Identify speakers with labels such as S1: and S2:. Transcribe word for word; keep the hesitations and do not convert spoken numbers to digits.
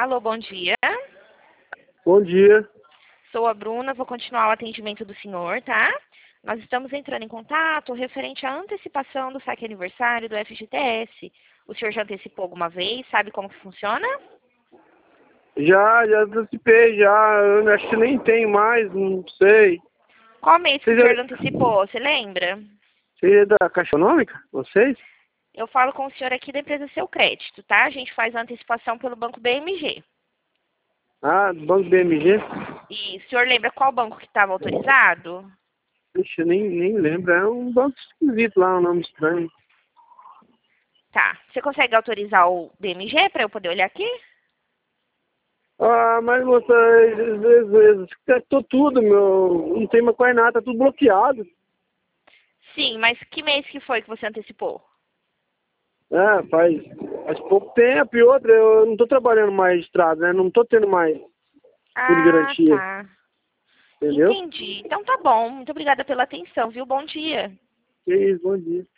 S1: Alô, bom dia.
S2: Bom dia.
S1: Sou a Bruna, vou continuar o atendimento do senhor, tá? Nós estamos entrando em contato referente à antecipação do saque aniversário do F G T S. O senhor já antecipou alguma vez? Sabe como que funciona?
S2: Já, já antecipei, já. Eu acho que nem tem mais, não sei.
S1: Qual mês que
S2: Você
S1: o
S2: já,
S1: senhor antecipou? Você lembra?
S2: você é da Caixa Econômica? Vocês?
S1: Eu falo com o senhor aqui da empresa Seu Crédito, tá? A gente faz a antecipação pelo banco B M G.
S2: Ah, do Banco B M G?
S1: E o senhor lembra qual banco que estava autorizado?
S2: Ixi, eu nem, nem lembro. É um banco esquisito lá, um nome estranho.
S1: Tá. Você consegue autorizar o B M G para eu poder olhar aqui?
S2: Ah, mas moça, às vezes testou tudo, meu. Não tem mais quase nada, tá tudo bloqueado.
S1: Sim, mas que mês que foi que você antecipou?
S2: É, faz, faz pouco tempo e outra, eu não tô trabalhando mais de estrada, né? Não tô tendo mais fundo de
S1: Ah,
S2: garantia,
S1: tá.
S2: entendeu?
S1: Entendi. Então tá bom. Muito obrigada pela atenção, viu? Bom dia.
S2: Que isso, bom dia.